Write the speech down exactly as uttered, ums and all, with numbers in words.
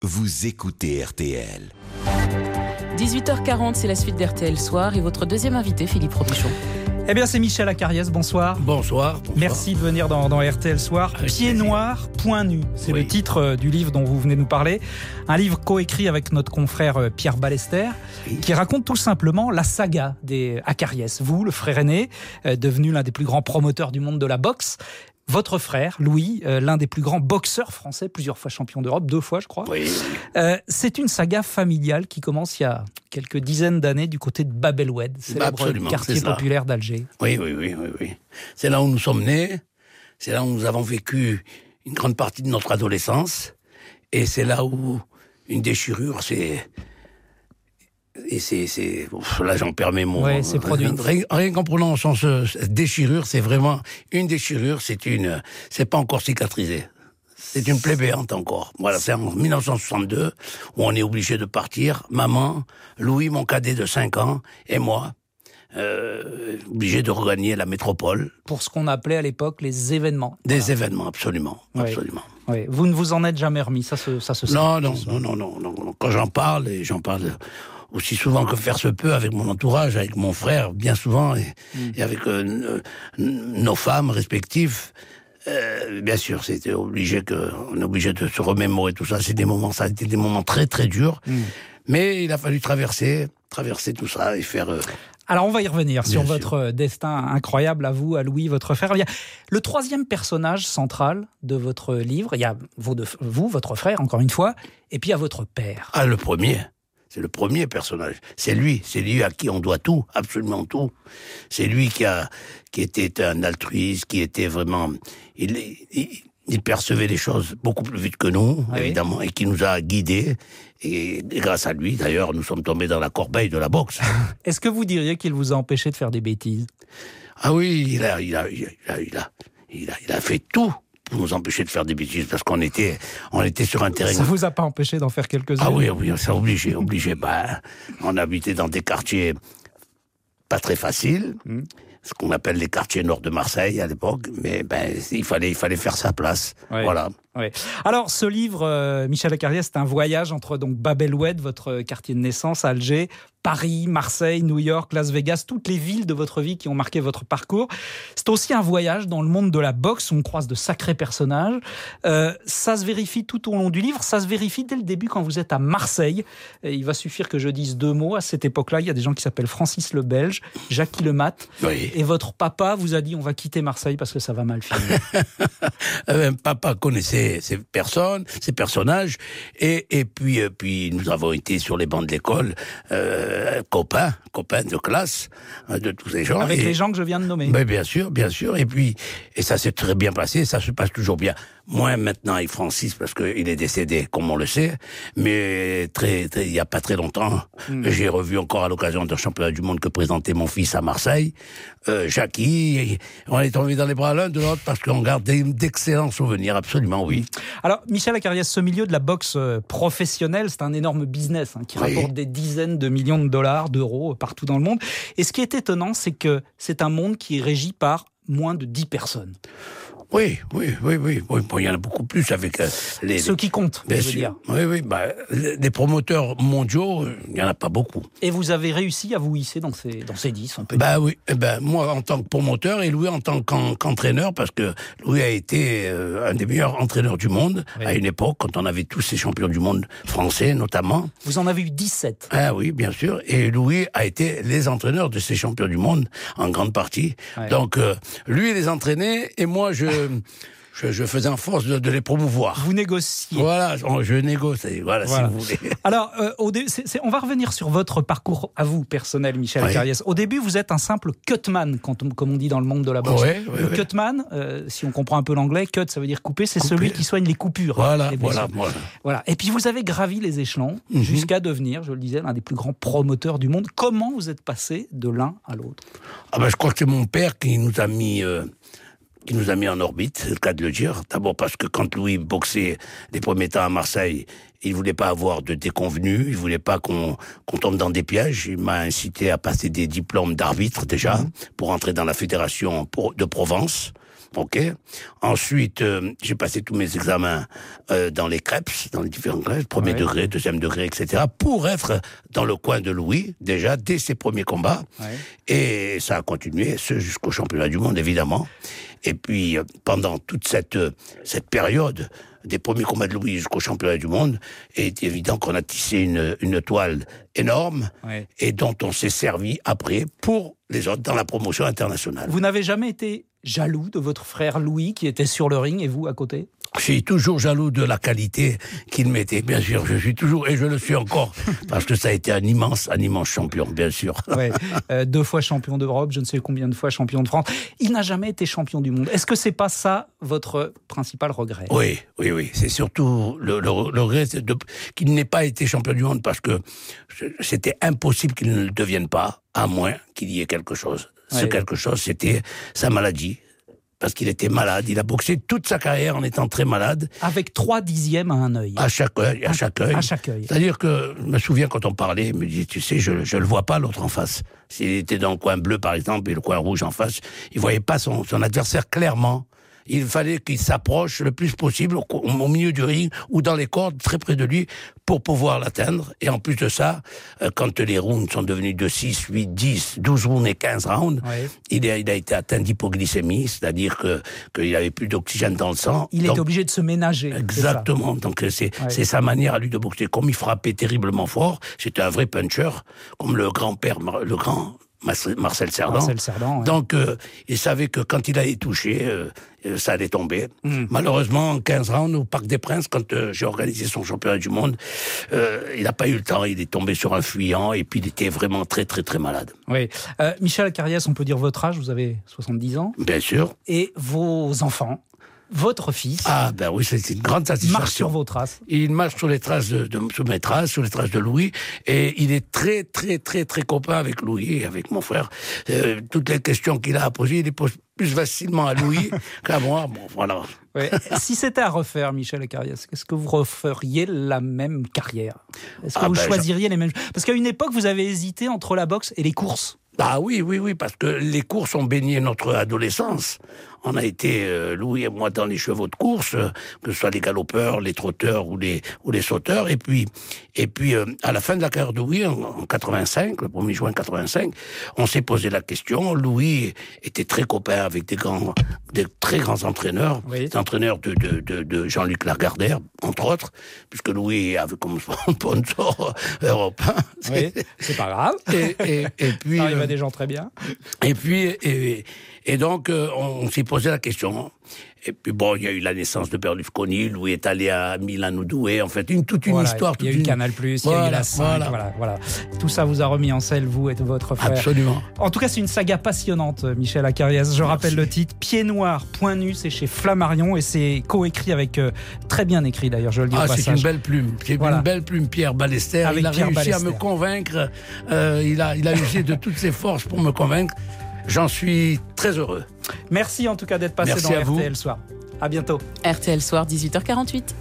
Vous écoutez R T L. dix-huit heures quarante, c'est la suite d'R T L Soir et votre deuxième invité, Philippe Robichon. Eh bien, c'est Michel Acariès, bonsoir. Bonsoir. bonsoir. Merci de venir dans, dans R T L Soir. Avec Pieds plaisir. noirs, point nu. C'est Oui. le titre euh, du livre dont vous venez nous parler. Un livre coécrit avec notre confrère euh, Pierre Ballester, Oui. qui raconte tout simplement la saga des Acariès. Vous, le frère aîné, euh, devenu l'un des plus grands promoteurs du monde de la boxe. Votre frère, Louis, euh, l'un des plus grands boxeurs français, plusieurs fois champion d'Europe, deux fois je crois. Oui, oui. Euh, c'est une saga familiale qui commence il y a quelques dizaines d'années du côté de Bab el Oued, célèbre Absolument, quartier c'est ça. populaire d'Alger. Oui, oui, oui, oui, oui. C'est là où nous sommes nés, c'est là où nous avons vécu une grande partie de notre adolescence, et c'est là où une déchirure, c'est... Et c'est... c'est... Ouf, là, j'en perds mes mots. Ouais, c'est produit. Rien, rien qu'en prononçant ce, cette déchirure, c'est vraiment... Une déchirure, c'est une... C'est pas encore cicatrisé. C'est une plaie béante encore. Voilà, c'est en dix-neuf cent soixante-deux où on est obligé de partir. Maman, Louis, mon cadet de cinq ans, et moi, euh, obligés de regagner la métropole. Pour ce qu'on appelait à l'époque les événements. Des Voilà. événements, absolument, Oui. absolument. Oui. Vous ne vous en êtes jamais remis, ça se, ça se sent. Non, non, non, non, non, non, non. Quand j'en parle, et j'en parle aussi souvent que faire se peut avec mon entourage, avec mon frère, bien souvent, et, Mm. et avec euh, n- nos femmes respectives. Euh, bien sûr, c'était obligé que, on est obligé de se remémorer tout ça. C'est des moments, ça a été des moments très très durs. Mm. Mais il a fallu traverser, traverser tout ça et faire. Euh, Alors on va y revenir sur Bien votre destin incroyable à vous, à Louis, votre frère. Il y a le troisième personnage central de votre livre. Il y a vous, de, vous, votre frère, encore une fois, et puis il y a votre père. ah, le premier. C'est le premier personnage. C'est lui, c'est lui à qui on doit tout, absolument tout. C'est lui qui a, qui était un altruiste, qui était vraiment, il, il, il percevait les choses beaucoup plus vite que nous, Ah oui. évidemment, et qui nous a guidés. Et, et grâce à lui, d'ailleurs, nous sommes tombés dans la corbeille de la boxe. Est-ce que vous diriez qu'il vous a empêché de faire des bêtises ? Ah oui, il a, il a, il a, il a, il a, il a fait tout pour nous empêcher de faire des bêtises, parce qu'on était, on était sur un terrain. Ça vous a pas empêché d'en faire quelques-unes ? Ah oui, oui, c'est obligé, obligé. Bah, on habitait dans des quartiers pas très faciles, Mm. ce qu'on appelle les quartiers nord de Marseille à l'époque, mais ben, il fallait, il fallait faire sa place. Ouais. Voilà. Ouais. Alors, ce livre, euh, Michel Acariès, c'est un voyage entre donc Bab el Oued, votre quartier de naissance, Alger, Paris, Marseille, New York, Las Vegas, toutes les villes de votre vie qui ont marqué votre parcours. C'est aussi un voyage dans le monde de la boxe où on croise de sacrés personnages. Euh, ça se vérifie tout au long du livre, ça se vérifie dès le début quand vous êtes à Marseille. Et il va suffire que je dise deux mots. À cette époque-là, il y a des gens qui s'appellent Francis le Belge, Jackie le Mat, Oui. et votre papa vous a dit on va quitter Marseille parce que ça va mal finir. Euh, papa connaissait ces personnes, ces personnages, et, et puis, euh, puis nous avons été sur les bancs de l'école, euh, copains, copains de classe, euh, de tous ces gens. Avec et, les gens que je viens de nommer. Ben bien sûr, bien sûr. Et puis, et ça s'est très bien passé, ça se passe toujours bien. Moins maintenant avec Francis, parce qu'il est décédé, comme on le sait. Mais très, très, il y a pas très longtemps, Mm. j'ai revu encore à l'occasion d'un championnat du monde que présentait mon fils à Marseille, euh, Jackie. Et on est tombé dans les bras l'un de l'autre parce qu'on garde des- d'excellents souvenirs, absolument, oui. Alors, Michel Acariès, ce milieu de la boxe euh, professionnelle, c'est un énorme business hein, qui Oui. rapporte des dizaines de millions de dollars, d'euros euh, partout dans le monde. Et ce qui est étonnant, c'est que c'est un monde qui est régi par moins de dix personnes. Oui, oui, oui, oui. oui. Bon, il y en a beaucoup plus avec euh, les. Ceux qui comptent, Bien je veux sûr. dire. Oui, oui. Bah, les les promoteurs mondiaux, euh, il n'y en a pas beaucoup. Et vous avez réussi à vous hisser dans ces, dans ces dix, on peut dire. Bah oui, eh ben, moi en tant que promoteur et Louis en tant qu'en- qu'entraîneur, parce que Louis a été euh, un des meilleurs entraîneurs du monde Oui. à une époque, quand on avait tous ces champions du monde français notamment. Vous en avez eu dix-sept. Ah oui, bien sûr. Et Louis a été les entraîneurs de ces champions du monde, en grande partie. Ouais. Donc, euh, lui les entraînait et moi, je, je, je faisais en force de, de les promouvoir. Vous négociez. Voilà, on- je négocie, voilà, Voilà. si vous voulez. Alors, euh, au dé- c'est- c'est- on va revenir sur votre parcours à vous, personnel, Michel Oui. Acariès. Au début, vous êtes un simple cutman, quand on- comme on dit dans le monde de la boxe. Ouais, ouais, le ouais. cutman, euh, si on comprend un peu l'anglais, cut, ça veut dire couper, c'est Couper. celui qui soigne les coupures. Voilà, les blessures. voilà, voilà. Voilà. Et puis vous avez gravi les échelons Mhm. jusqu'à devenir, je le disais, l'un des plus grands promoteurs du monde. Comment vous êtes passé de l'un à l'autre ? Ah ben, je crois que c'est mon père qui nous a mis, euh, qui nous a mis en orbite, c'est le cas de le dire. D'abord parce que quand Louis boxait les premiers temps à Marseille, il voulait pas avoir de déconvenus, il voulait pas qu'on qu'on tombe dans des pièges. Il m'a incité à passer des diplômes d'arbitre déjà, Mmh. pour entrer dans la fédération de Provence. Ok. Ensuite, euh, j'ai passé tous mes examens euh, dans les crêpes, dans les différents crêpes, premier ouais. degré, deuxième degré, et cetera, pour être dans le coin de Louis, déjà, dès ses premiers combats. Ouais. Et ça a continué, ce jusqu'au championnat du monde, évidemment. Et puis, euh, pendant toute cette, euh, cette période, des premiers combats de Louis jusqu'au championnat du monde, il est évident qu'on a tissé une, une toile énorme ouais. et dont on s'est servi après pour les autres dans la promotion internationale. Vous n'avez jamais été jaloux de votre frère Louis qui était sur le ring et vous à côté ? Je suis toujours jaloux de la qualité qu'il mettait, bien sûr. Je suis toujours, et je le suis encore, parce que ça a été un immense, un immense champion, bien sûr. Ouais, euh, deux fois champion d'Europe, je ne sais combien de fois champion de France. Il n'a jamais été champion du monde. Est-ce que c'est pas ça votre principal regret ? Oui, oui, oui. C'est surtout le, le, le regret de, qu'il n'ait pas été champion du monde, parce que c'était impossible qu'il ne le devienne pas, à moins qu'il y ait quelque chose. Ouais. Ce quelque chose, c'était sa maladie. Parce qu'il était malade, il a boxé toute sa carrière en étant très malade. Avec trois dixièmes à un œil. À chaque œil, à chaque œil. À chaque œil. C'est-à-dire que, je me souviens quand on parlait, il me dit, tu sais, je, je le vois pas l'autre en face. S'il était dans le coin bleu, par exemple, et le coin rouge en face, il voyait pas son, son adversaire clairement. Il fallait qu'il s'approche le plus possible au, au milieu du ring ou dans les cordes, très près de lui, pour pouvoir l'atteindre. Et en plus de ça, euh, quand les rounds sont devenus de six, huit, dix, douze rounds et quinze rounds, oui. il, a, il a été atteint d'hypoglycémie, c'est-à-dire que, qu'il n'avait plus d'oxygène dans le sang. Il donc, était obligé de se ménager. Exactement. Donc c'est, ouais. c'est sa manière à lui de boxer. Comme il frappait terriblement fort, c'était un vrai puncher, comme le grand-père, le grand... Marcel Cerdan. Marcel Cerdan ouais. Donc, euh, il savait que quand il allait toucher, euh, ça allait tomber. Mm. Malheureusement, en quinze rounds, au Parc des Princes, quand euh, j'ai organisé son championnat du monde, euh, il n'a pas eu le temps. Il est tombé sur un fuyant et puis il était vraiment très, très, très malade. Oui. Euh, Michel Acarias, on peut dire votre âge, vous avez soixante-dix ans. Bien sûr. Et vos enfants ? Votre fils ah ben oui, c'est une grande satisfaction. Marche sur vos traces. Il marche sur les traces de, de sur mes traces, sur les traces de Louis, et il est très très très très copain avec Louis et avec mon frère. Euh, toutes les questions qu'il a à poser, il les pose plus facilement à Louis qu'à moi. Bon, voilà. Ouais. Si c'était à refaire, Michel Acarias, est-ce que vous referiez la même carrière ? Est-ce que ah vous ben, choisiriez je... les mêmes ? Parce qu'à une époque, vous avez hésité entre la boxe et les courses. Ah oui, oui, oui, parce que les courses ont baigné notre adolescence. On a été, euh, Louis et moi, dans les chevaux de course, euh, que ce soit les galopeurs, les trotteurs ou les, ou les sauteurs. Et puis, et puis euh, à la fin de la carrière de Louis, en, en quatre-vingt-cinq, le premier juin quatre-vingt-cinq, on s'est posé la question. Louis était très copain avec des grands, des très grands entraîneurs, oui. des entraîneurs de, de, de, de Jean-Luc Lagardère, entre autres, puisque Louis avait comme sponsor européen. Oui, c'est pas grave. Et, et, et puis, ça arrive à des gens très bien. Et puis, et, et donc, euh, on, on s'est posé la question. Et puis bon, il y a eu la naissance de Berlusconi, Louis est allé à Milan Oudoué, en fait, une, toute une voilà, histoire. Il y a eu une... Canal+, plus, voilà, il y a eu la cinq, voilà. Voilà, voilà. Tout ça vous a remis en selle, vous et votre frère. Absolument. En tout cas, c'est une saga passionnante, Michel Acarias. Je Merci. rappelle le titre, Pied Noir, Point Nu, c'est chez Flammarion et c'est coécrit avec, euh, très bien écrit d'ailleurs, je le dis ah, au passage. C'est une belle plume, c'est voilà. une belle plume, Pierre Ballester. Avec il a Pierre réussi Ballester. à me convaincre, euh, il, a, il a usé de toutes ses forces pour me convaincre. J'en suis très heureux. Merci en tout cas d'être passé Merci dans à R T L vous. Soir. À bientôt. R T L Soir, dix-huit heures quarante-huit.